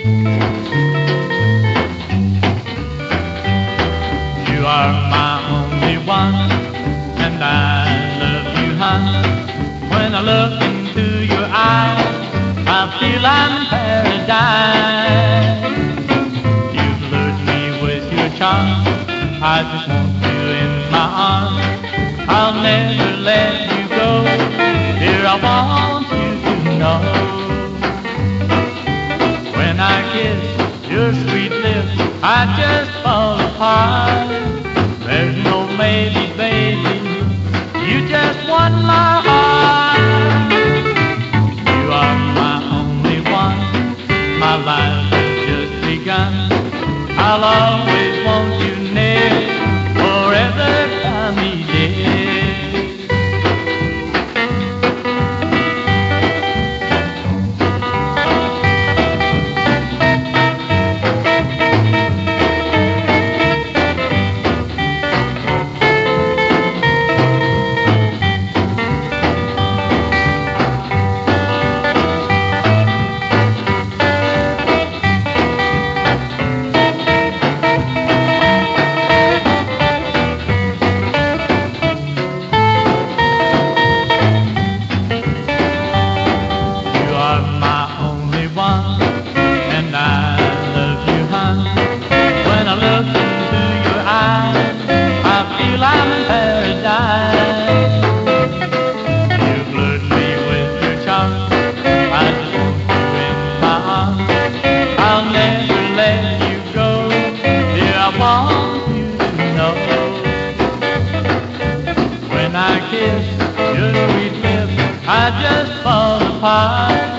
You are my only one, and I love you, hon. When I look into your eyes, I feel I'm in paradise. You've lured me with your charm, I just want you in my arms. I'll never let you go, dear, I want you to know. When I kiss your sweet lips, I just fall apart. There's no maybe, baby, you just won my heart. You are my only one, my life has just begun. I'll always want you near, forever time me dear. And I love you, hon. When I look into your eyes, I feel I'm in paradise. You've lured me with your charm, I just want you in my arms. I'll never let you go, dear, I want you to know. When I kiss your sweet lips, I just fall apart.